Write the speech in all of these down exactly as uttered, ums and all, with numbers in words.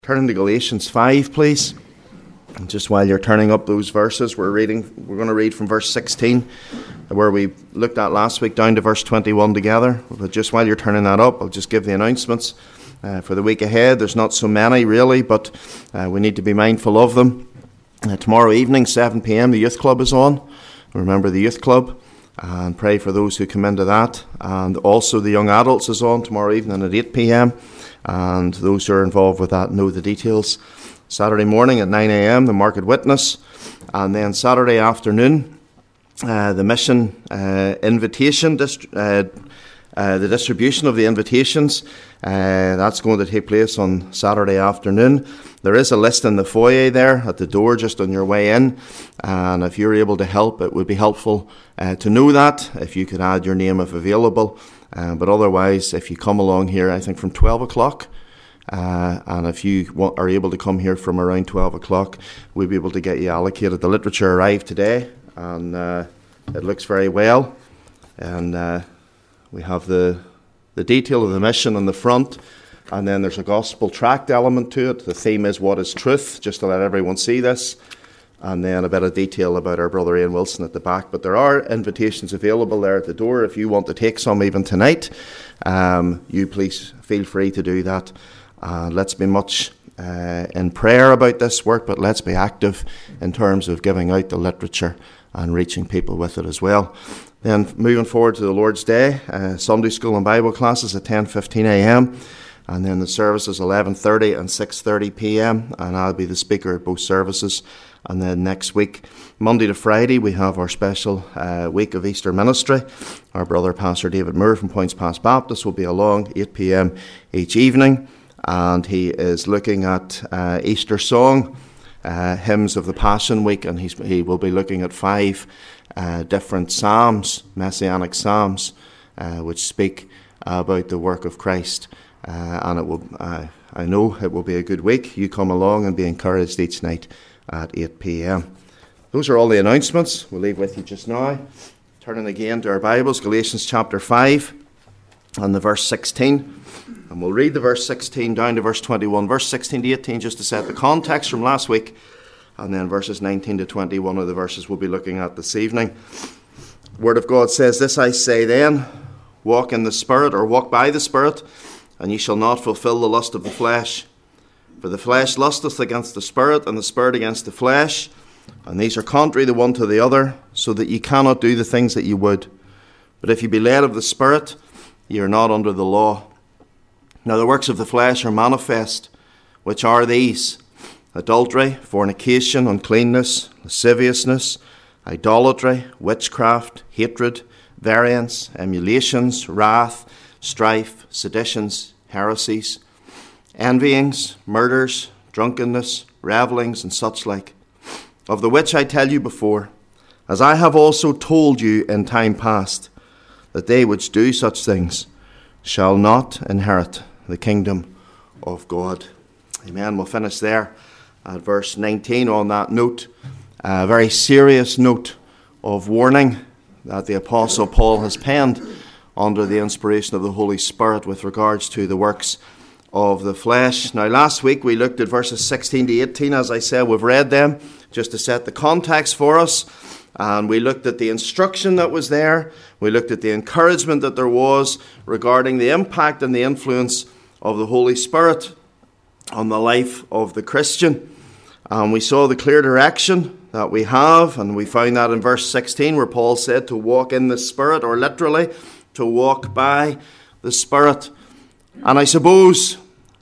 Turning to Galatians five, please. And just while you're turning up those verses, we're reading. We're going to read from verse sixteen, where we looked at last week, down to verse twenty-one together. But just while you're turning that up, I'll just give the announcements uh, for the week ahead. There's not so many, really, but uh, we need to be mindful of them. Uh, tomorrow evening, seven p.m, the youth club is on. Remember the youth club, and pray for those who come into that. And also the young adults is on tomorrow evening at eight p.m, and those who are involved with that know the details. Saturday morning at nine a.m, the Market Witness, and then Saturday afternoon, uh, the mission uh, invitation, dist- uh, uh, the distribution of the invitations. Uh, that's going to take place on Saturday afternoon. There is a list in the foyer there at the door just on your way in, and if you're able to help, it would be helpful uh, to know that, if you could add your name if available. Uh, but otherwise, if you come along here, I think from twelve o'clock, uh, and if you want, are able to come here from around twelve o'clock, we'll be able to get you allocated. The literature arrived today, and uh, it looks very well. And uh, we have the the detail of the mission on the front, and then there's a gospel tract element to it. The theme is "What is Truth?" just to let everyone see this. And then a bit of detail about our brother Ian Wilson at the back. But there are invitations available there at the door. If you want to take some even tonight, um, you please feel free to do that. Uh, let's be much uh, in prayer about this work, but let's be active in terms of giving out the literature and reaching people with it as well. Then moving forward to the Lord's Day, uh, Sunday school and Bible classes at ten fifteen a.m. And then the services eleven thirty and six thirty p.m. And I'll be the speaker at both services. And then next week, Monday to Friday, we have our special uh, week of Easter ministry. Our brother, Pastor David Moore from Points Pass Baptist, will be along eight p.m. each evening. And he is looking at uh, Easter song, uh, hymns of the Passion Week. And he's, he will be looking at five uh, different psalms, messianic psalms, uh, which speak about the work of Christ. Uh, and it will, uh, I know it will be a good week. You come along and be encouraged each night at eight p.m. Those are all the announcements we'll leave with you just now. Turning again to our Bibles, Galatians chapter five and the verse sixteen. And we'll read the verse sixteen down to verse twenty-one. Verse sixteen to eighteen, just to set the context from last week. And then verses nineteen to twenty-one are the verses we'll be looking at this evening. The Word of God says, "This I say then, walk in the Spirit," or walk by the Spirit, "and ye shall not fulfill the lust of the flesh. For the flesh lusteth against the Spirit, and the Spirit against the flesh. And these are contrary the one to the other, so that ye cannot do the things that ye would. But if ye be led of the Spirit, ye are not under the law. Now the works of the flesh are manifest, which are these: adultery, fornication, uncleanness, lasciviousness, idolatry, witchcraft, hatred, variance, emulations, wrath, strife, seditions, heresies, envyings, murders, drunkenness, revellings, and such like, of the which I tell you before, as I have also told you in time past, that they which do such things shall not inherit the kingdom of God." Amen. We'll finish there at verse nineteen on that note, a very serious note of warning that the Apostle Paul has penned under the inspiration of the Holy Spirit with regards to the works of the flesh. Now, last week we looked at verses sixteen to eighteen. As I said, we've read them just to set the context for us. And we looked at the instruction that was there. We looked at the encouragement that there was regarding the impact and the influence of the Holy Spirit on the life of the Christian. And we saw the clear direction that we have. And we found that in verse sixteen, where Paul said to walk in the Spirit, or literally, to walk by the Spirit. And I suppose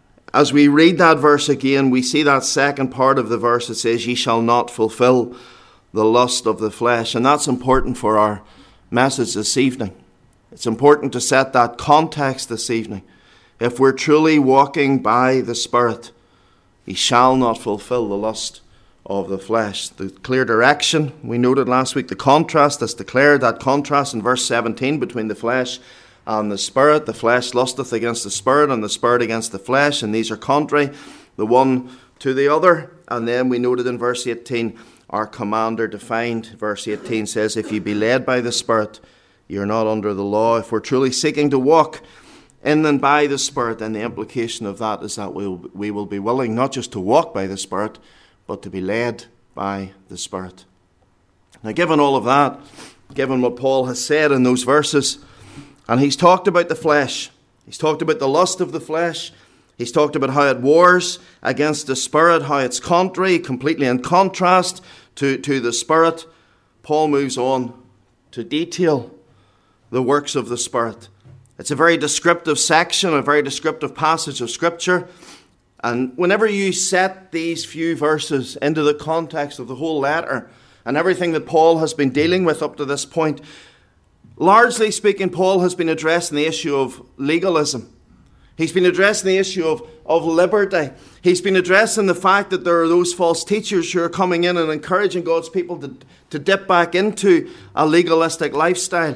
as we read that verse again, we see that second part of the verse that says, "Ye shall not fulfill the lust of the flesh." And that's important for our message this evening. It's important to set that context this evening. If we're truly walking by the Spirit, ye shall not fulfill the lust of the flesh. The clear direction, we noted last week, the contrast that's declared, that contrast in verse seventeen between the flesh and the Spirit. The flesh lusteth against the Spirit, and the Spirit against the flesh, and these are contrary the one to the other. And then we noted in verse eighteen, our commander defined. Verse eighteen says, "If ye be led by the Spirit, you're not under the law." If we're truly seeking to walk in and by the Spirit, then the implication of that is that we will, we will be willing not just to walk by the Spirit, but to be led by the Spirit. Now, given all of that, given what Paul has said in those verses, and he's talked about the flesh, he's talked about the lust of the flesh, he's talked about how it wars against the Spirit, how it's contrary, completely in contrast to, to the Spirit, Paul moves on to detail the works of the Spirit. It's a very descriptive section, a very descriptive passage of Scripture. And whenever you set these few verses into the context of the whole letter and everything that Paul has been dealing with up to this point, largely speaking, Paul has been addressing the issue of legalism. He's been addressing the issue of, of liberty. He's been addressing the fact that there are those false teachers who are coming in and encouraging God's people to, to dip back into a legalistic lifestyle.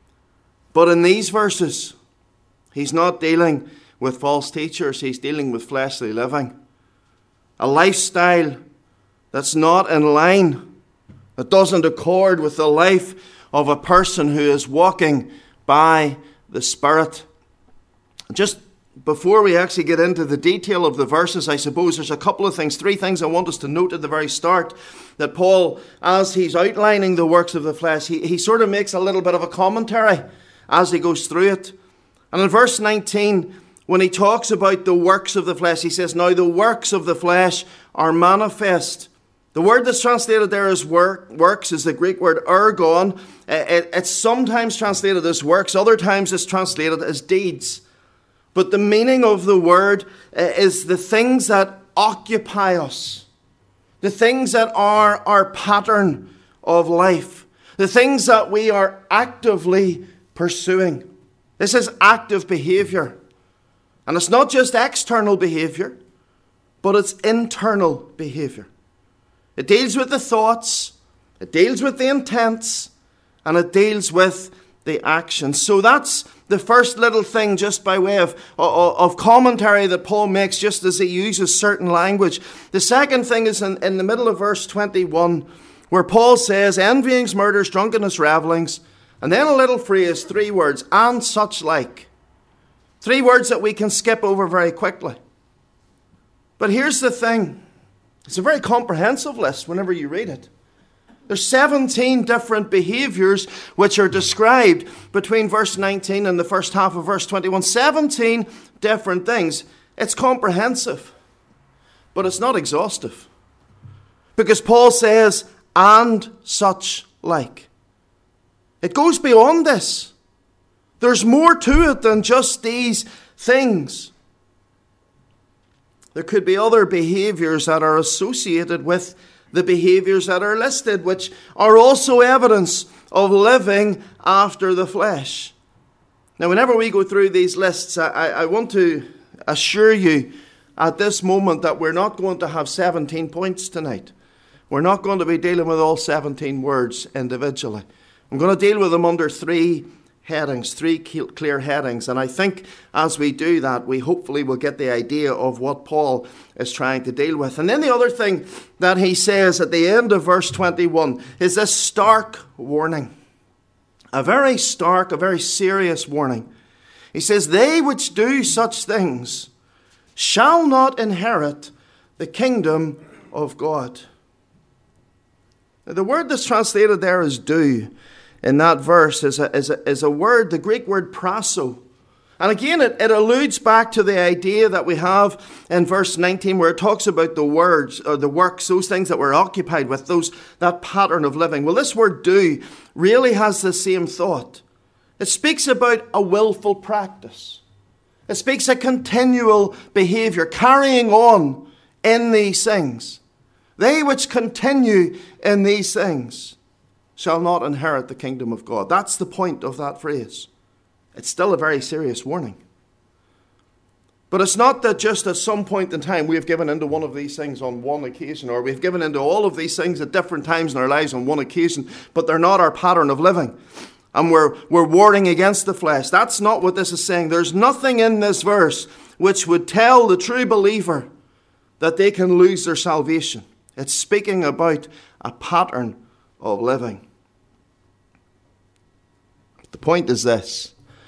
But in these verses, he's not dealing with false teachers. He's dealing with fleshly living. A lifestyle that's not in line, that doesn't accord with the life of a person who is walking by the Spirit. Just before we actually get into the detail of the verses, I suppose there's a couple of things, three things I want us to note at the very start, that Paul, as he's outlining the works of the flesh, he, he sort of makes a little bit of a commentary as he goes through it. And in verse nineteen, when he talks about the works of the flesh, he says, now the works of the flesh are manifest. The word that's translated there as work, works is the Greek word ergon. It, it's sometimes translated as works, other times it's translated as deeds. But the meaning of the word is the things that occupy us, the things that are our pattern of life, the things that we are actively pursuing. This is active behavior. And it's not just external behavior, but it's internal behavior. It deals with the thoughts, it deals with the intents, and it deals with the actions. So that's the first little thing, just by way of, of, of commentary that Paul makes, just as he uses certain language. The second thing is in, in the middle of verse twenty-one, where Paul says, envyings, murders, drunkenness, revelings, and then a little phrase, three words, and such like. Three words that we can skip over very quickly. But here's the thing. It's a very comprehensive list whenever you read it. There's seventeen different behaviors which are described between verse nineteen and the first half of verse twenty-one. seventeen different things. It's comprehensive, but it's not exhaustive. Because Paul says, and such like. It goes beyond this. There's more to it than just these things. There could be other behaviors that are associated with the behaviors that are listed, which are also evidence of living after the flesh. Now, whenever we go through these lists, I, I want to assure you at this moment that we're not going to have seventeen points tonight. We're not going to be dealing with all seventeen words individually. I'm going to deal with them under three headings, three clear headings. And I think as we do that, we hopefully will get the idea of what Paul is trying to deal with. And then the other thing that he says at the end of verse twenty-one is this stark warning. A very stark, a very serious warning. He says, they which do such things shall not inherit the kingdom of God. Now, the word that's translated there as do in that verse is a, is a, is a word, the Greek word praso. And again, it, it alludes back to the idea that we have in verse nineteen, where it talks about the words or the works, those things that we're occupied with, those that pattern of living. Well, this word do really has the same thought. It speaks about a willful practice. It speaks a continual behavior, carrying on in these things. They which continue in these things shall not inherit the kingdom of God. That's the point of that phrase. It's still a very serious warning. But it's not that just at some point in time we have given into one of these things on one occasion, or we've given into all of these things at different times in our lives on one occasion, but they're not our pattern of living. And we're, we're warring against the flesh. That's not what this is saying. There's nothing in this verse which would tell the true believer that they can lose their salvation. It's speaking about a pattern of living. The point is this.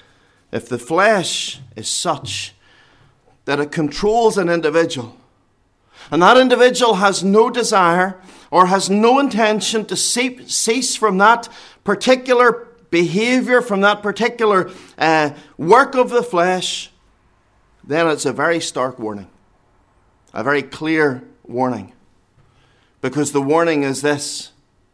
if the flesh is such that it controls an individual, and that individual has no desire or has no intention to cease from that particular behavior, from that particular uh, work of the flesh, then it's a very stark warning, a very clear warning. Because the warning is this: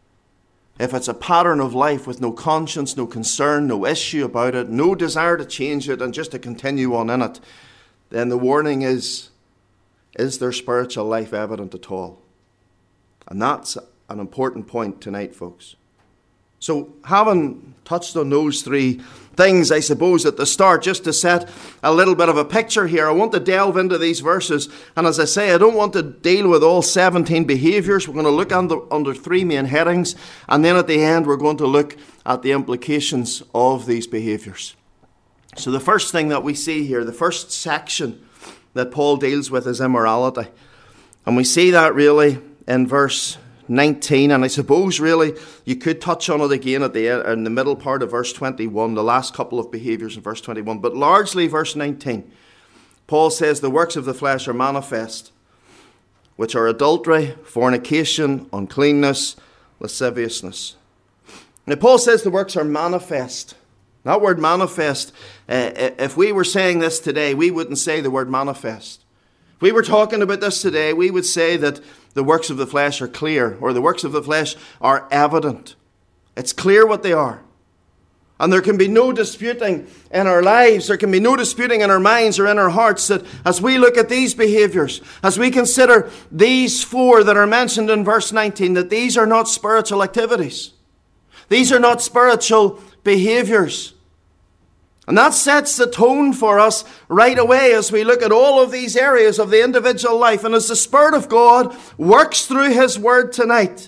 if it's a pattern of life with no conscience, no concern, no issue about it, no desire to change it and just to continue on in it, then the warning is, is their spiritual life evident at all? And that's an important point tonight, folks. So, having touched on those three things, I suppose, at the start, just to set a little bit of a picture here, I want to delve into these verses. And as I say, I don't want to deal with all seventeen behaviours. We're going to look under, under three main headings. And then at the end, we're going to look at the implications of these behaviours. So the first thing that we see here, the first section that Paul deals with, is immorality. And we see that really in verse nineteen, and I suppose really you could touch on it again at the in the middle part of verse twenty-one, the last couple of behaviours in verse twenty-one, but largely verse nineteen. Paul says the works of the flesh are manifest, which are adultery, fornication, uncleanness, lasciviousness. Now Paul says the works are manifest. That word manifest, uh, if we were saying this today, we wouldn't say the word manifest. If we were talking about this today, we would say that the works of the flesh are clear, or the works of the flesh are evident. It's clear what they are. And there can be no disputing in our lives, there can be no disputing in our minds or in our hearts that as we look at these behaviours, as we consider these four that are mentioned in verse nineteen, that these are not spiritual activities. These are not spiritual behaviours. And that sets the tone for us right away as we look at all of these areas of the individual life. And as the Spirit of God works through His Word tonight,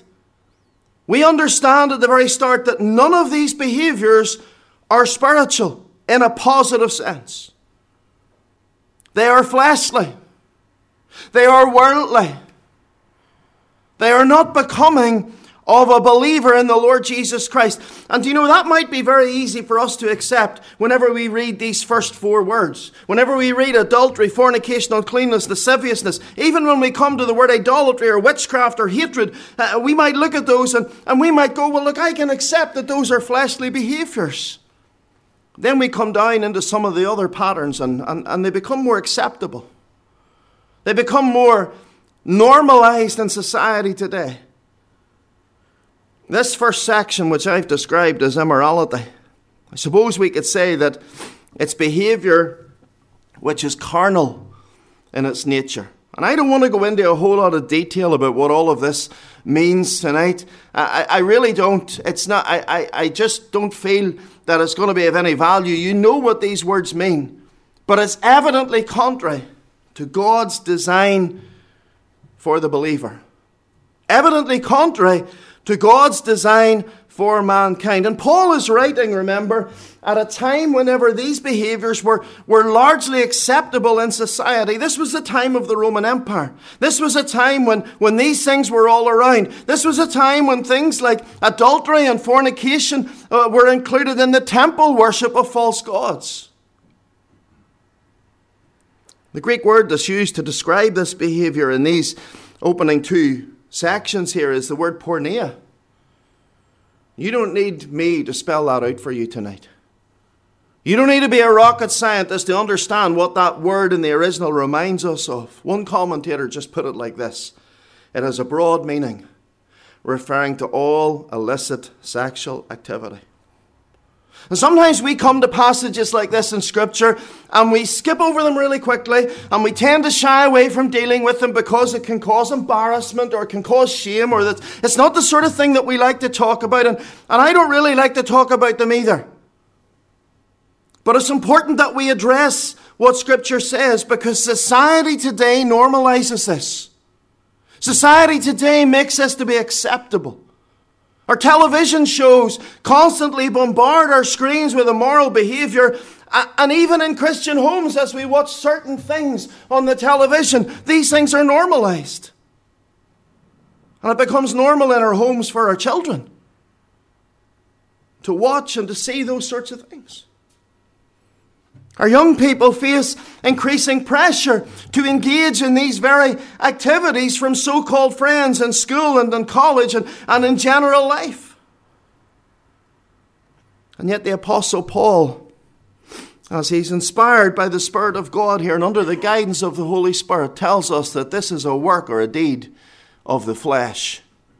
we understand at the very start that none of these behaviours are spiritual in a positive sense. They are fleshly. They are worldly. They are not becoming of a believer in the Lord Jesus Christ. And you know, that might be very easy for us to accept whenever we read these first four words. Whenever we read adultery, fornication, uncleanness, lasciviousness, even when we come to the word idolatry or witchcraft or hatred, uh, we might look at those and, and we might go, well, look, I can accept that those are fleshly behaviours. Then we come down into some of the other patterns and, and, and they become more acceptable. They become more normalised in society today. This first section, which I've described as immorality, I suppose we could say that it's behaviour which is carnal in its nature. And I don't want to go into a whole lot of detail about what all of this means tonight. I, I really don't. It's not. I, I, I just don't feel that it's going to be of any value. You know what these words mean. But it's evidently contrary to God's design for the believer. Evidently contrary to God's design for mankind. And Paul is writing, remember, at a time whenever these behaviours were, were largely acceptable in society. This was the time of the Roman Empire. This was a time when, when these things were all around. This was a time when things like adultery and fornication uh, were included in the temple worship of false gods. The Greek word that's used to describe this behaviour in these opening two sections here is the word porneia. You don't need me to spell that out for you tonight. You don't need to be a rocket scientist to understand what that word in the original reminds us of. One commentator just put it like this: it has a broad meaning, referring to all illicit sexual activity. And sometimes we come to passages like this in Scripture and we skip over them really quickly and we tend to shy away from dealing with them because it can cause embarrassment or it can cause shame, or that it's not the sort of thing that we like to talk about. And, and I don't really like to talk about them either. But it's important that we address what Scripture says, because society today normalizes this. Society today makes this to be acceptable. Our television shows constantly bombard our screens with immoral behaviour. And even in Christian homes, as we watch certain things on the television, these things are normalised. And it becomes normal in our homes for our children to watch and to see those sorts of things. Our young people face increasing pressure to engage in these very activities from so-called friends in school and in college and, and in general life. And yet the Apostle Paul, as he's inspired by the Spirit of God here and under the guidance of the Holy Spirit, tells us that this is a work or a deed of the flesh.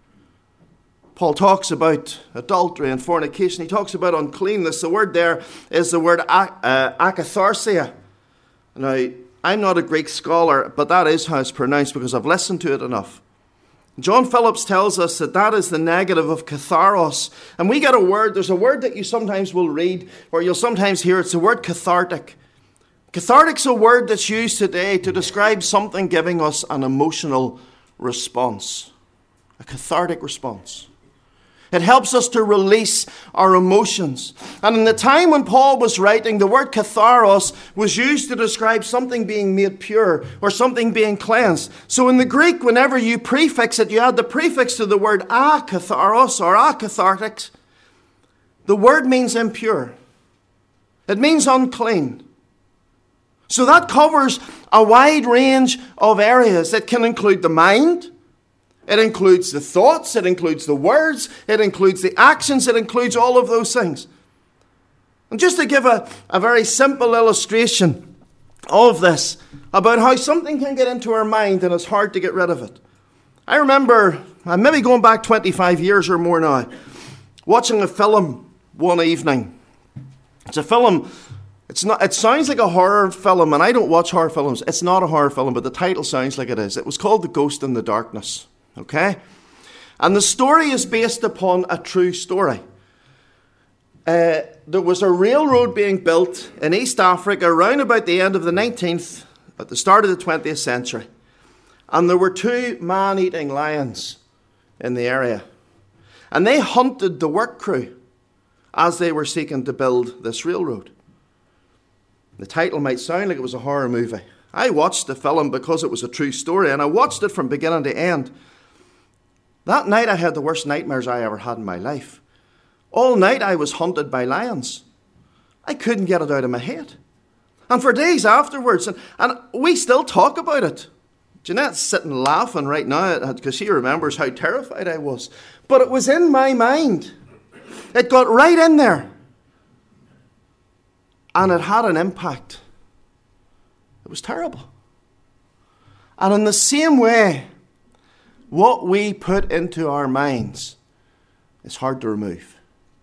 Paul talks about adultery and fornication. He talks about uncleanness. The word there is the word uh, akatharsia. Now, I'm not a Greek scholar, but that is how it's pronounced because I've listened to it enough. John Phillips tells us that that is the negative of katharos. And we get a word, there's a word that you sometimes will read, or you'll sometimes hear, it's the word cathartic. Cathartic's a word that's used today to describe something giving us an emotional response. A cathartic response. It helps us to release our emotions. And in the time when Paul was writing, the word katharos was used to describe something being made pure or something being cleansed. So in the Greek, whenever you prefix it, you add the prefix to the word akatharos or akathartics. The word means impure. It means unclean. So that covers a wide range of areas. It can include the mind. It includes the thoughts, it includes the words, it includes the actions, it includes all of those things. And just to give a, a very simple illustration of this, about how something can get into our mind and it's hard to get rid of it. I remember, I'm maybe going back twenty-five years or more now, watching a film one evening. It's a film, it's not. It sounds like a horror film, and I don't watch horror films. It's not a horror film, but the title sounds like it is. It was called The Ghost in the Darkness. Okay? And the story is based upon a true story. Uh, there was a railroad being built in East Africa around about the end of the nineteenth, at the start of the twentieth century. And there were two man-eating lions in the area. And they hunted the work crew as they were seeking to build this railroad. The title might sound like it was a horror movie. I watched the film because it was a true story, and I watched it from beginning to end. That night I had the worst nightmares I ever had in my life. All night I was hunted by lions. I couldn't get it out of my head. And for days afterwards, and, and we still talk about it. Jeanette's sitting laughing right now because she remembers how terrified I was. But it was in my mind. It got right in there. And it had an impact. It was terrible. And in the same way, what we put into our minds is hard to remove.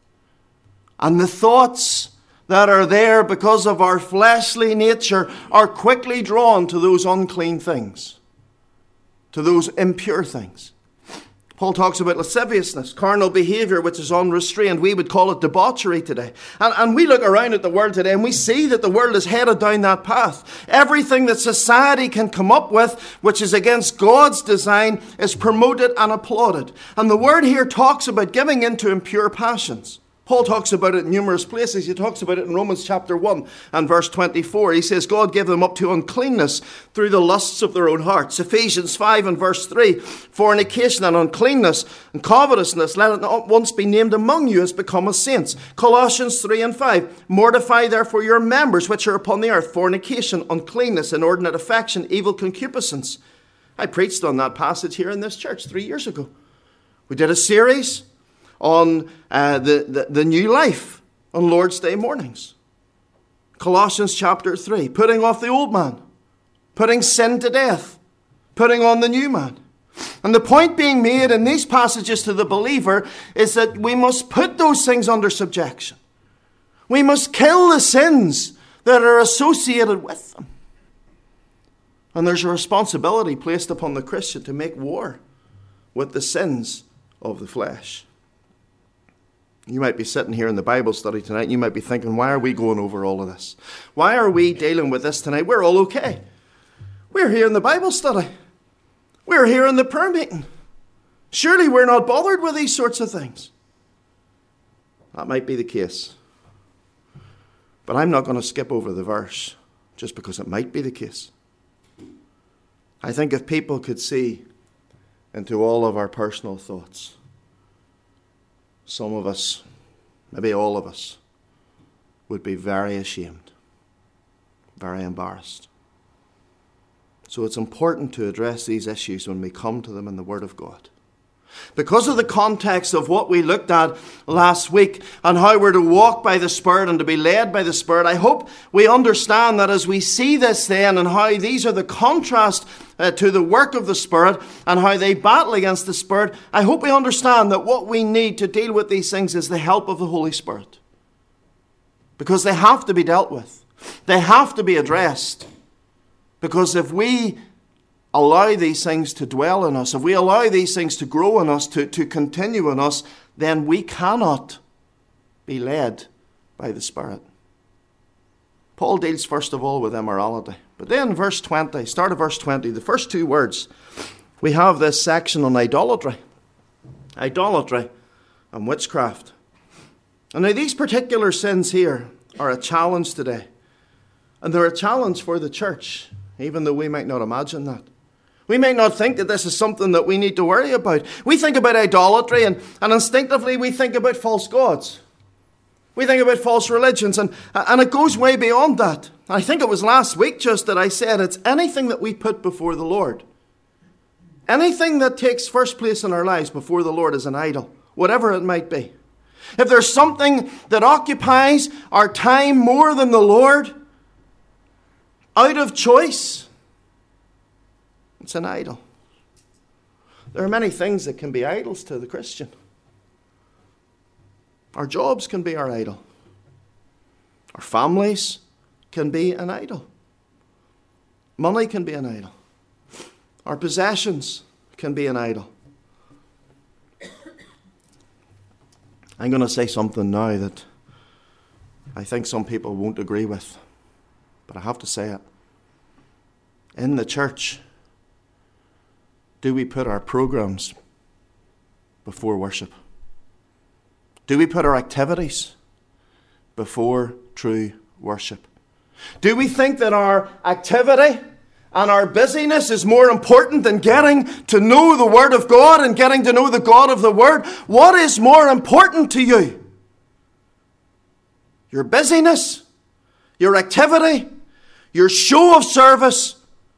And the thoughts that are there because of our fleshly nature are quickly drawn to those unclean things, to those impure things. Paul talks about lasciviousness, carnal behavior which is unrestrained. We would call it debauchery today. And, and we look around at the world today and we see that the world is headed down that path. Everything that society can come up with, which is against God's design, is promoted and applauded. And the word here talks about giving in to impure passions. Paul talks about it in numerous places. He talks about it in Romans chapter one and verse twenty-four. He says, God gave them up to uncleanness through the lusts of their own hearts. Ephesians five and verse three, fornication and uncleanness and covetousness, let it not once be named among you as becometh saints. Colossians three and five, mortify therefore your members which are upon the earth, fornication, uncleanness, inordinate affection, evil concupiscence. I preached on that passage here in this church three years ago. We did a series on uh, the, the, the new life on Lord's Day mornings. Colossians chapter three, putting off the old man, putting sin to death, putting on the new man. And the point being made in these passages to the believer is that we must put those things under subjection. We must kill the sins that are associated with them. And there's a responsibility placed upon the Christian to make war with the sins of the flesh. You might be sitting here in the Bible study tonight and you might be thinking, why are we going over all of this? Why are we dealing with this tonight? We're all okay. We're here in the Bible study. We're here in the prayer meeting. Surely we're not bothered with these sorts of things. That might be the case. But I'm not going to skip over the verse just because it might be the case. I think if people could see into all of our personal thoughts, some of us, maybe all of us, would be very ashamed. very embarrassed. So it's important to address these issues when we come to them in the Word of God. Because of the context of what we looked at last week and how we're to walk by the Spirit and to be led by the Spirit, I hope we understand that as we see this then and how these are the contrast uh, to the work of the Spirit and how they battle against the Spirit, I hope we understand that what we need to deal with these things is the help of the Holy Spirit. Because they have to be dealt with. They have to be addressed. Because if we allow these things to dwell in us, if we allow these things to grow in us, to, to continue in us, then we cannot be led by the Spirit. Paul deals first of all with immorality. But then verse twenty, start of verse twenty, the first two words, we have this section on idolatry. Idolatry and witchcraft. And now these particular sins here are a challenge today. And they're a challenge for the church, even though we might not imagine that. We may not think that this is something that we need to worry about. We think about idolatry and, and instinctively we think about false gods. We think about false religions and, and it goes way beyond that. I think it was last week just that I said it's anything that we put before the Lord. Anything that takes first place in our lives before the Lord is an idol, whatever it might be. If there's something that occupies our time more than the Lord, out of choice, it's an idol. There are many things that can be idols to the Christian. Our jobs can be our idol. Our families can be an idol. Money can be an idol. Our possessions can be an idol. I'm going to say something now that I think some people won't agree with, but I have to say it. In the church, do we put our programs before worship? Do we put our activities before true worship? Do we think that our activity and our busyness is more important than getting to know the Word of God and getting to know the God of the Word? What is more important to you? Your busyness, your activity, your show of service,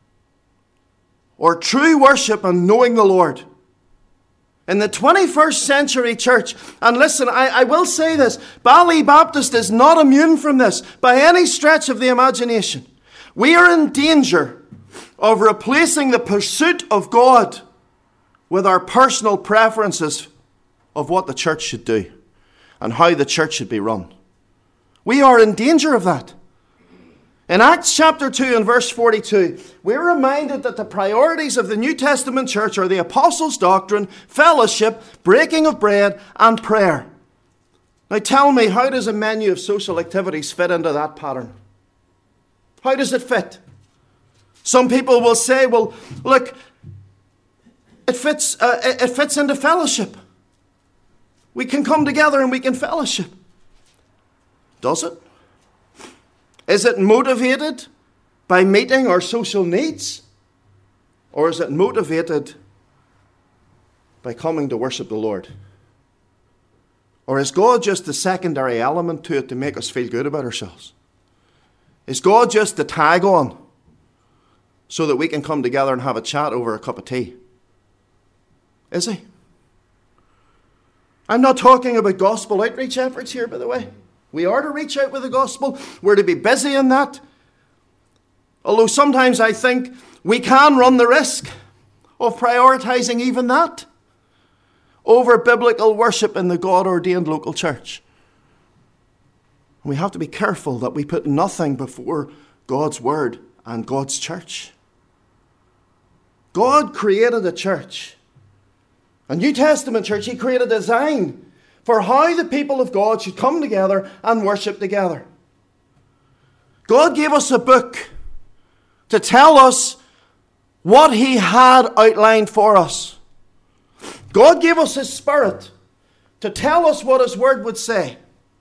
or true worship and knowing the Lord? In the twenty-first century church, and listen, I, I will say this, Bally Baptist is not immune from this by any stretch of the imagination. We are in danger of replacing the pursuit of God with our personal preferences of what the church should do and how the church should be run. We are in danger of that. In Acts chapter two and verse forty-two, we're reminded that the priorities of the New Testament church are the apostles' doctrine, fellowship, breaking of bread, and prayer. Now tell me, how does a menu of social activities fit into that pattern? How does it fit? Some people will say, well, look, it fits, uh, it fits into fellowship. We can come together and we can fellowship. Does it? Is it motivated by meeting our social needs? Or is it motivated by coming to worship the Lord? Or is God just a secondary element to it to make us feel good about ourselves? Is God just the tag on so that we can come together and have a chat over a cup of tea? Is he? I'm not talking about gospel outreach efforts here, by the way. We are to reach out with the gospel. We're to be busy in that. Although sometimes I think we can run the risk of prioritizing even that over biblical worship in the God-ordained local church. We have to be careful that we put nothing before God's word and God's church. God created a church, a New Testament church. He created a design for how the people of God should come together and worship together. God gave us a book to tell us what He had outlined for us. God gave us His Spirit to tell us what His Word would say.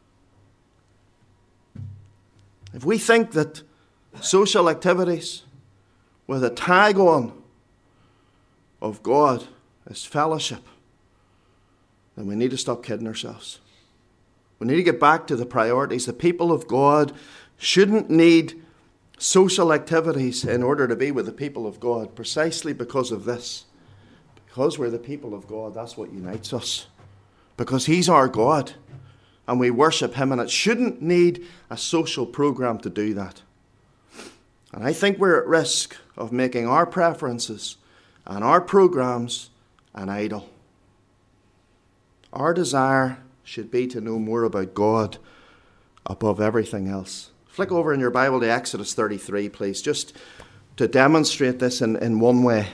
If we think that social activities with a tag on of God is fellowship, then we need to stop kidding ourselves. We need to get back to the priorities. The people of God shouldn't need social activities in order to be with the people of God, precisely because of this. Because we're the people of God, that's what unites us. Because He's our God, and we worship Him, and it shouldn't need a social program to do that. And I think we're at risk of making our preferences and our programs an idol. Our desire should be to know more about God above everything else. Flick over in your Bible to Exodus thirty-three, please, just to demonstrate this in, in one way.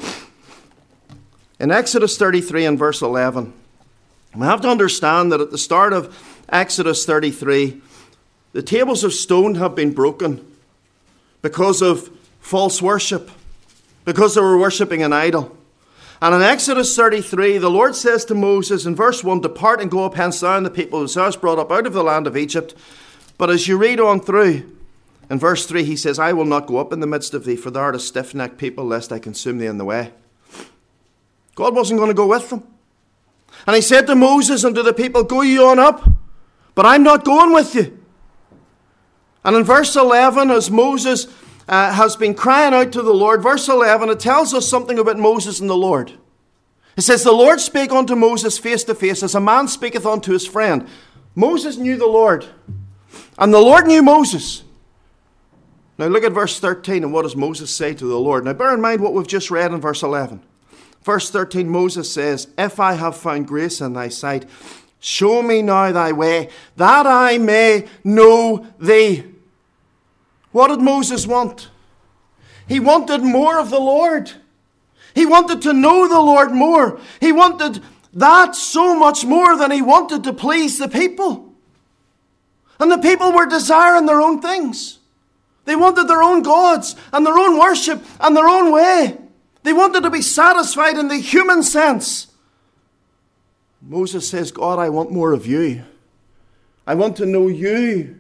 In Exodus thirty-three and verse eleven, we have to understand that at the start of Exodus thirty-three, the tables of stone have been broken because of false worship, because they were worshipping an idol. And in Exodus thirty-three, the Lord says to Moses in verse one, "Depart and go up hence thou and the people whose thou hast brought up out of the land of Egypt." But as you read on through, in verse three, he says, "I will not go up in the midst of thee, for thou art a stiff-necked people, lest I consume thee in the way." God wasn't going to go with them. And he said to Moses and to the people, "Go ye on up, but I'm not going with you." And in verse eleven, as Moses uh, has been crying out to the Lord, verse eleven, it tells us something about Moses and the Lord. It says, "The Lord spake unto Moses face to face, as a man speaketh unto his friend." Moses knew the Lord, and the Lord knew Moses. Now look at verse thirteen, and what does Moses say to the Lord? Now bear in mind what we've just read in verse eleven. Verse thirteen, Moses says, "If I have found grace in thy sight, show me now thy way, that I may know thee." What did Moses want? He wanted more of the Lord. He wanted to know the Lord more. He wanted that so much more than he wanted to please the people. And the people were desiring their own things. They wanted their own gods and their own worship and their own way. They wanted to be satisfied in the human sense. Moses says, "God, I want more of you. I want to know you."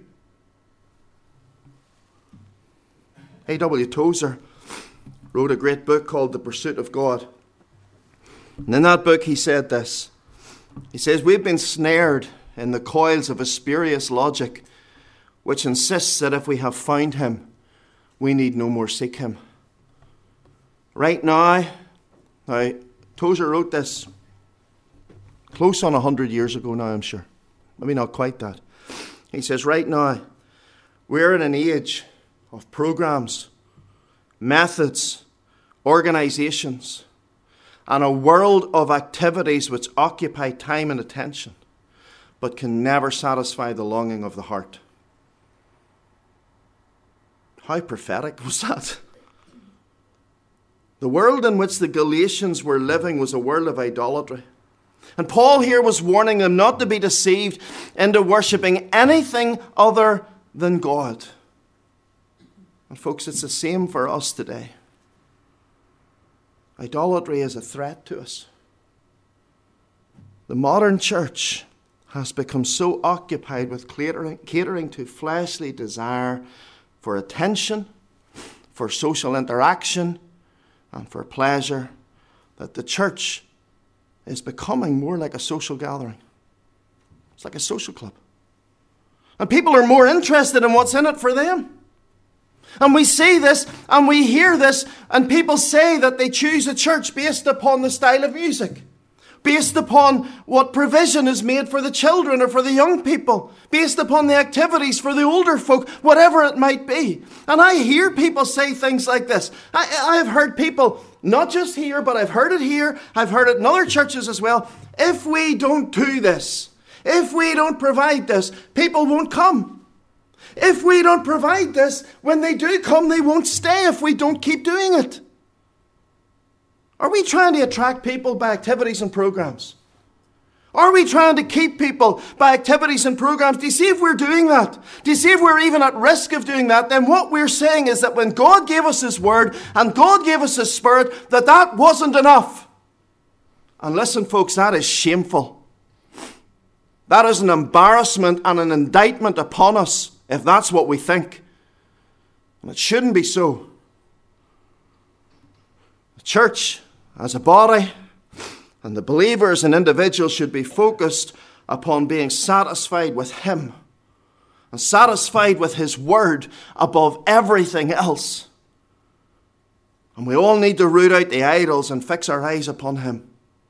A W Tozer wrote a great book called The Pursuit of God. And in that book he said this. He says, "We've been snared in the coils of a spurious logic which insists that if we have found him, we need no more seek him. Right now," now Tozer wrote this close on a hundred years ago now, I'm sure. Maybe not quite that. He says, "Right now, we're in an age of programs, methods, organizations, and a world of activities which occupy time and attention, but can never satisfy the longing of the heart." How prophetic was that? The world in which the Galatians were living was a world of idolatry. And Paul here was warning them not to be deceived into worshipping anything other than God. And folks, it's the same for us today. Idolatry is a threat to us. The modern church has become so occupied with catering, catering to fleshly desire for attention, for social interaction, and for pleasure, that the church is becoming more like a social gathering. It's like a social club. And people are more interested in what's in it for them. And we see this and we hear this, and people say that they choose a church based upon the style of music, based upon what provision is made for the children or for the young people, based upon the activities for the older folk, whatever it might be. And I hear people say things like this. I, I've heard people, not just here, but I've heard it here, I've heard it in other churches as well. If we don't do this, if we don't provide this, people won't come. If we don't provide this, when they do come, they won't stay if we don't keep doing it. Are we trying to attract people by activities and programs? Are we trying to keep people by activities and programs? Do you see if we're doing that? Do you see if we're even at risk of doing that? Then what we're saying is that when God gave us His Word and God gave us His Spirit, that that wasn't enough. And listen, folks, that is shameful. That is an embarrassment and an indictment upon us, if that's what we think. And it shouldn't be so. The church as a body and the believers and individuals should be focused upon being satisfied with Him and satisfied with his word above everything else. And we all need to root out the idols and fix our eyes upon him.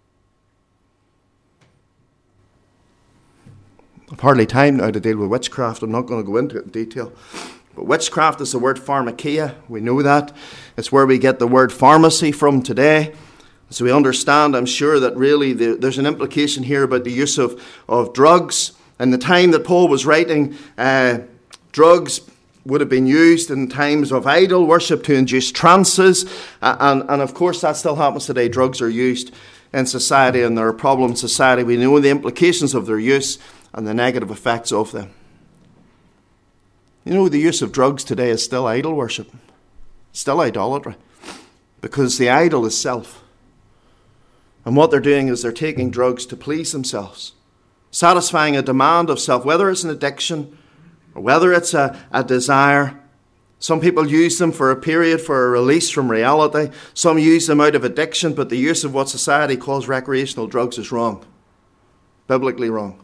I've hardly time now to deal with witchcraft. I'm not going to go into it in detail. But witchcraft is the word pharmakia. We know that. It's where we get the word pharmacy from today. So we understand, I'm sure, that really the, there's an implication here about the use of, of drugs. In the time that Paul was writing, uh, drugs would have been used in times of idol worship to induce trances. Uh, and, and of course that still happens today. Drugs are used in society and they're a problem in society. We know the implications of their use and the negative effects of them. You know, the use of drugs today is still idol worship. Still idolatry. Because the idol is self. And what they're doing is they're taking drugs to please themselves. Satisfying a demand of self, whether it's an addiction or whether it's a, a desire. Some people use them for a period for a release from reality. Some use them out of addiction, but the use of what society calls recreational drugs is wrong. Biblically wrong.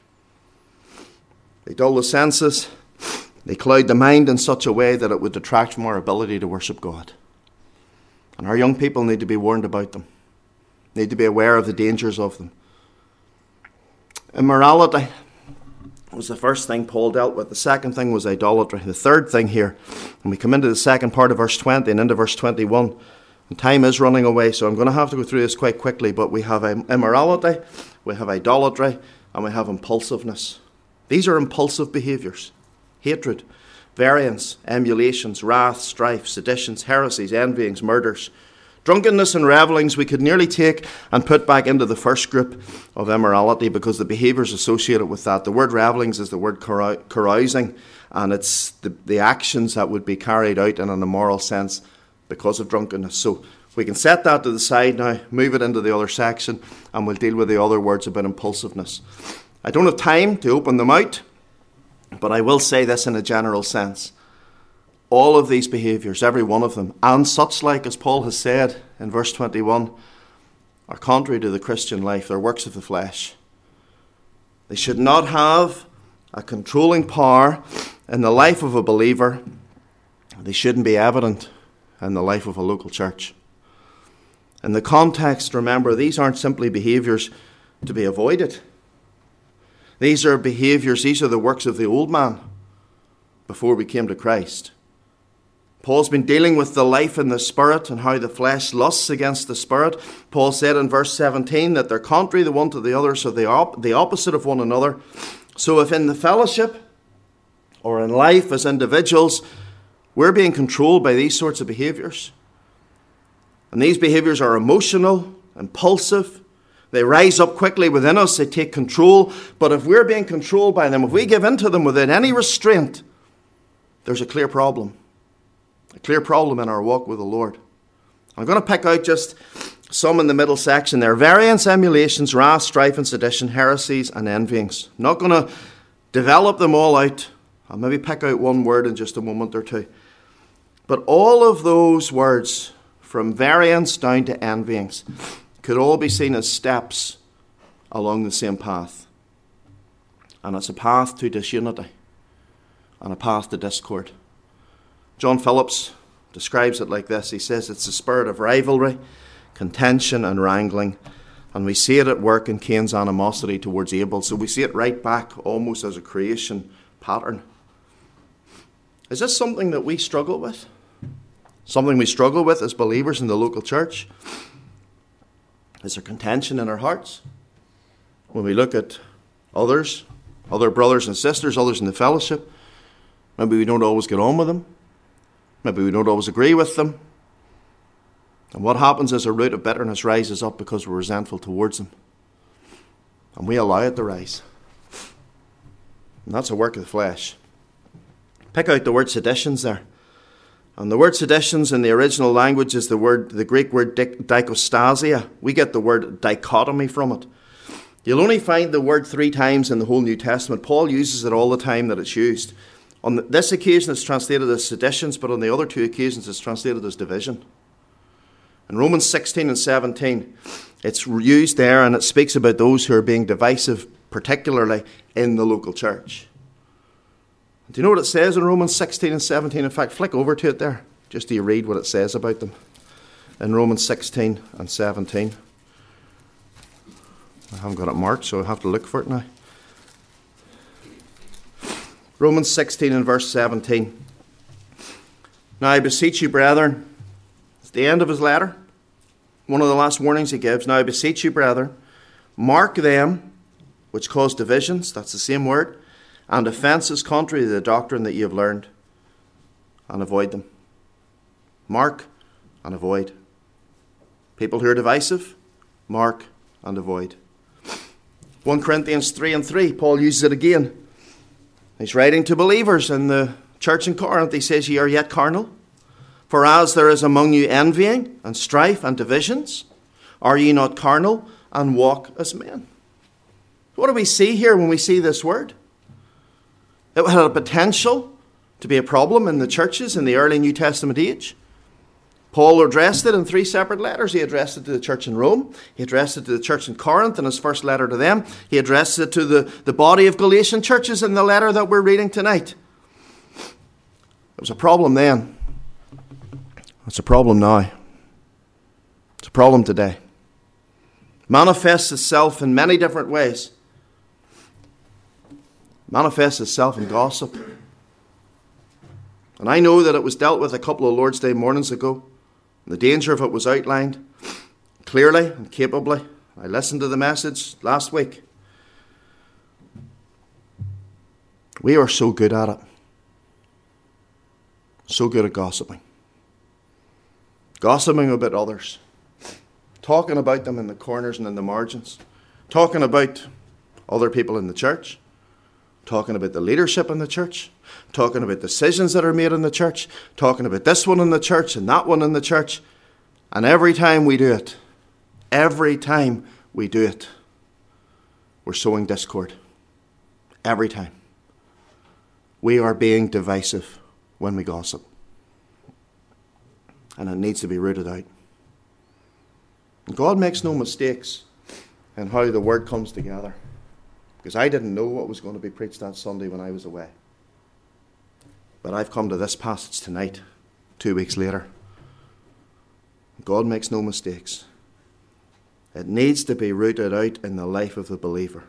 They dull the senses. They cloud the mind in such a way that it would detract from our ability to worship God. And our young people need to be warned about them. Need to be aware of the dangers of them. Immorality was the first thing Paul dealt with. The second thing was idolatry. The third thing here, and we come into the second part of verse twenty and into verse twenty-one, and time is running away, so I'm going to have to go through this quite quickly, but we have immorality, we have idolatry, and we have impulsiveness. These are impulsive behaviours. Hatred, variance, emulations, wrath, strife, seditions, heresies, envyings, murders. Drunkenness and revellings we could nearly take and put back into the first group of immorality because the behaviours associated with that. The word revellings is the word carousing, and it's the, the actions that would be carried out in an immoral sense because of drunkenness. So we can set that to the side now, move it into the other section, and we'll deal with the other words about impulsiveness. I don't have time to open them out, but I will say this in a general sense. All of these behaviours, every one of them, and such like as Paul has said in verse twenty-one, are contrary to the Christian life. They're works of the flesh. They should not have a controlling power in the life of a believer. They shouldn't be evident in the life of a local church. In the context, remember, these aren't simply behaviours to be avoided. These are behaviours, these are the works of the old man before we came to Christ. Paul's been dealing with the life in the Spirit and how the flesh lusts against the Spirit. Paul said in verse seventeen that they're contrary the one to the other, so they are the opposite of one another. So if in the fellowship or in life as individuals, we're being controlled by these sorts of behaviours, and these behaviours are emotional, impulsive, they rise up quickly within us, they take control, but if we're being controlled by them, if we give in to them without any restraint, there's a clear problem. A clear problem in our walk with the Lord. I'm going to pick out just some in the middle section there. Variance, emulations, wrath, strife and sedition, heresies and envyings. I'm not going to develop them all out. I'll maybe pick out one word in just a moment or two. But all of those words, from variance down to envyings, could all be seen as steps along the same path. And it's a path to disunity and a path to discord. John Phillips describes it like this. He says it's the spirit of rivalry, contention and wrangling. And we see it at work in Cain's animosity towards Abel. So we see it right back almost as a creation pattern. Is this something that we struggle with? Something we struggle with as believers in the local church? Is there contention in our hearts? When we look at others, other brothers and sisters, others in the fellowship, maybe we don't always get on with them. Maybe we don't always agree with them. And what happens is a root of bitterness rises up because we're resentful towards them. And we allow it to rise. And that's a work of the flesh. Pick out the word seditions there. And the word seditions in the original language is the word, the Greek word dikostasia. We get the word dichotomy from it. You'll only find the word three times in the whole New Testament. Paul uses it all the time that it's used. On this occasion it's translated as seditions, but on the other two occasions it's translated as division. In Romans sixteen and seventeen, it's used there and it speaks about those who are being divisive, particularly in the local church. Do you know what it says in Romans sixteen and seventeen? In fact, flick over to it there, just to read what it says about them. In Romans sixteen and seventeen. I haven't got it marked, so I'll have to look for it now. Romans sixteen and verse seventeen. Now I beseech you, brethren, it's the end of his letter, one of the last warnings he gives. Now I beseech you, brethren, mark them which cause divisions, that's the same word, and offences contrary to the doctrine that you have learned, and avoid them. Mark and avoid. People who are divisive, mark and avoid. First Corinthians three and three, Paul uses it again. He's writing to believers in the church in Corinth. He says, ye are yet carnal. For as there is among you envying and strife and divisions, are ye not carnal and walk as men? What do we see here when we see this word? It had a potential to be a problem in the churches in the early New Testament age. Paul addressed it in three separate letters. He addressed it to the church in Rome. He addressed it to the church in Corinth in his first letter to them. He addressed it to the, the body of Galatian churches in the letter that we're reading tonight. It was a problem then. It's a problem now. It's a problem today. It manifests itself in many different ways. It manifests itself in gossip. And I know that it was dealt with a couple of Lord's Day mornings ago. The danger of it was outlined clearly and capably. I listened to the message last week. We are so good at it. So good at gossiping. Gossiping about others. Talking about them in the corners and in the margins. Talking about other people in the church. Talking about the leadership in the church. Talking about decisions that are made in the church. Talking about this one in the church and that one in the church. And every time we do it, every time we do it, we're sowing discord. Every time. We are being divisive when we gossip. And it needs to be rooted out. And God makes no mistakes in how the word comes together. Because I didn't know what was going to be preached that Sunday when I was away. But I've come to this passage tonight, two weeks later. God makes no mistakes. It needs to be rooted out in the life of the believer.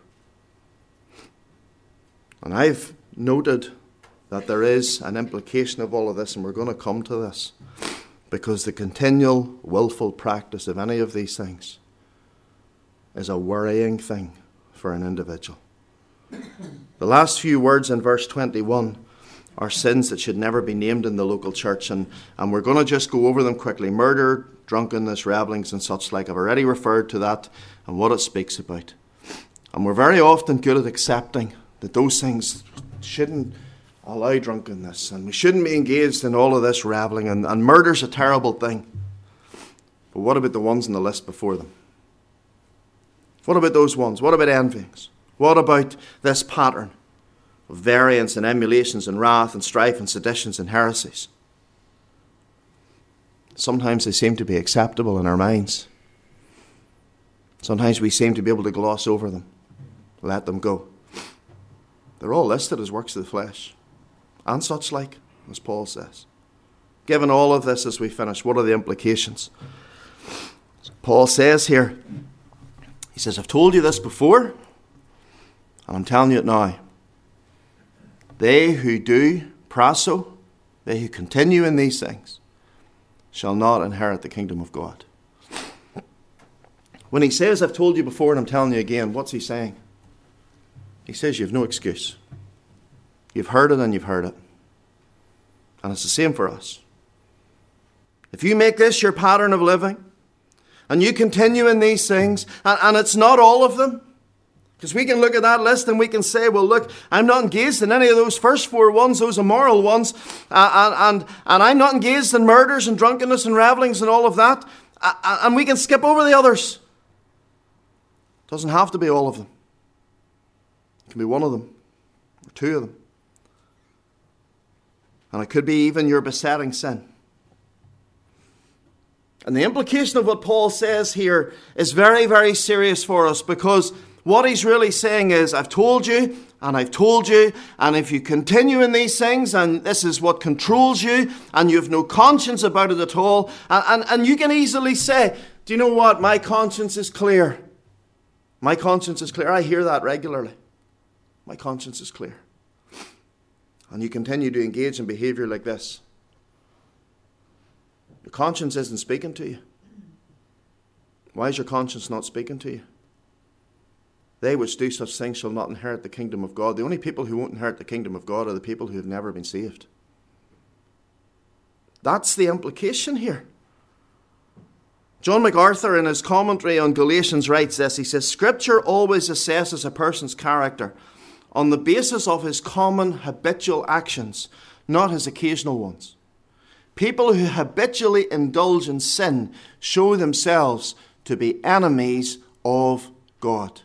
And I've noted that there is an implication of all of this, and we're going to come to this. Because the continual, willful practice of any of these things is a worrying thing for an individual. The last few words in verse twenty-one are sins that should never be named in the local church, and, and we're going to just go over them quickly. Murder, drunkenness, revelings, and such like. I've already referred to that and what it speaks about. And we're very often good at accepting that those things shouldn't allow drunkenness, and we shouldn't be engaged in all of this reveling, and, and murder's a terrible thing. But what about the ones on the list before them? What about those ones? What about envyings? What about this pattern of variance and emulations and wrath and strife and seditions and heresies? Sometimes they seem to be acceptable in our minds. Sometimes we seem to be able to gloss over them, let them go. They're all listed as works of the flesh and such like, as Paul says. Given all of this as we finish, what are the implications? So Paul says here, he says, I've told you this before, and I'm telling you it now. They who do praso, they who continue in these things, shall not inherit the kingdom of God. When he says, I've told you before and I'm telling you again, what's he saying? He says you have no excuse. You've heard it and you've heard it. And it's the same for us. If you make this your pattern of living, and you continue in these things, and, and it's not all of them, because we can look at that list and we can say, well, look, I'm not engaged in any of those first four ones, those immoral ones, uh, and, and, and I'm not engaged in murders and drunkenness and revelings and all of that, uh, and we can skip over the others. It doesn't have to be all of them. It can be one of them, or two of them. And it could be even your besetting sin. And the implication of what Paul says here is very, very serious for us, because What he's really saying is, I've told you, and I've told you, and if you continue in these things, and this is what controls you, and you have no conscience about it at all, and, and, and you can easily say, do you know what? My conscience is clear. My conscience is clear. I hear that regularly. My conscience is clear. And you continue to engage in behavior like this. Your conscience isn't speaking to you. Why is your conscience not speaking to you? They which do such things shall not inherit the kingdom of God. The only people who won't inherit the kingdom of God are the people who have never been saved. That's the implication here. John MacArthur, in his commentary on Galatians, writes this. He says, Scripture always assesses a person's character on the basis of his common habitual actions, not his occasional ones. People who habitually indulge in sin show themselves to be enemies of God.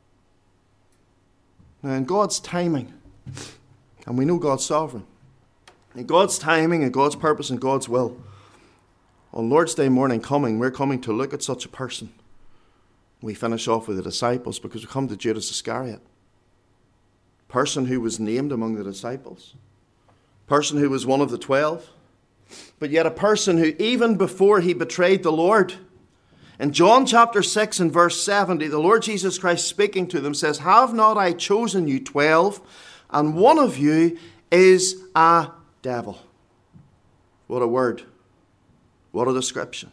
Now, in God's timing, and we know God's sovereign, in God's timing and God's purpose and God's will, on Lord's Day morning coming, we're coming to look at such a person. We finish off with the disciples because we come to Judas Iscariot. Person who was named among the disciples. Person who was one of the twelve. But yet a person who, even before he betrayed the Lord, in John chapter six and verse seventy, the Lord Jesus Christ speaking to them says, Have not I chosen you twelve, and one of you is a devil. What a word. What a description.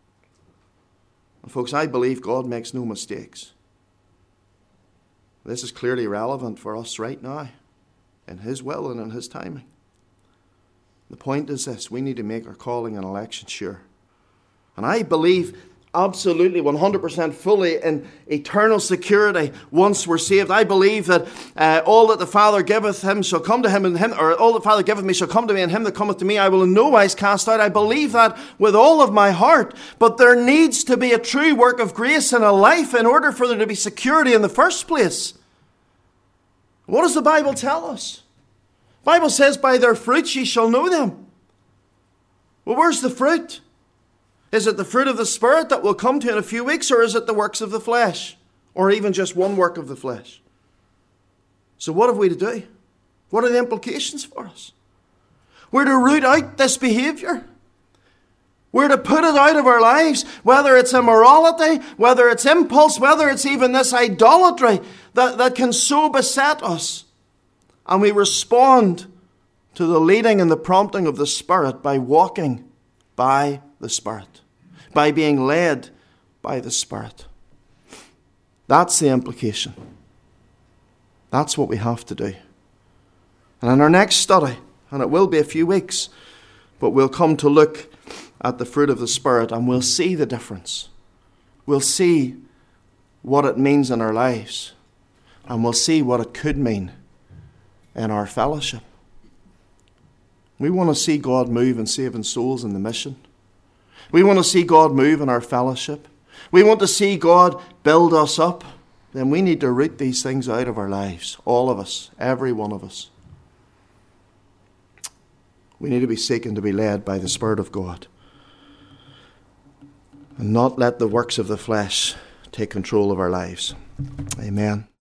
And folks, I believe God makes no mistakes. This is clearly relevant for us right now, in His will and in His timing. The point is this: we need to make our calling and election sure. And I believe absolutely, one hundred percent fully in eternal security once we're saved. I believe that uh, all that the Father giveth him shall come to him, and him, or all that the Father giveth me shall come to me, and him that cometh to me I will in no wise cast out. I believe that with all of my heart. But there needs to be a true work of grace in a life in order for there to be security in the first place. What does the Bible tell us? The Bible says, by their fruits ye shall know them. Well, where's the fruit? Is it the fruit of the Spirit that we'll come to in a few weeks, or is it the works of the flesh? Or even just one work of the flesh? So what have we to do? What are the implications for us? We're to root out this behavior. We're to put it out of our lives, whether it's immorality, whether it's impulse, whether it's even this idolatry that, that can so beset us. And we respond to the leading and the prompting of the Spirit by walking by the Spirit, by being led by the Spirit. That's the implication. That's what we have to do. And in our next study, and it will be a few weeks, but we'll come to look at the fruit of the Spirit, and we'll see the difference. We'll see what it means in our lives, and we'll see what it could mean in our fellowship. We want to see God move in saving souls in the mission. We want to see God move in our fellowship. We want to see God build us up. Then we need to root these things out of our lives. All of us. Every one of us. We need to be seeking to be led by the Spirit of God. And not let the works of the flesh take control of our lives. Amen.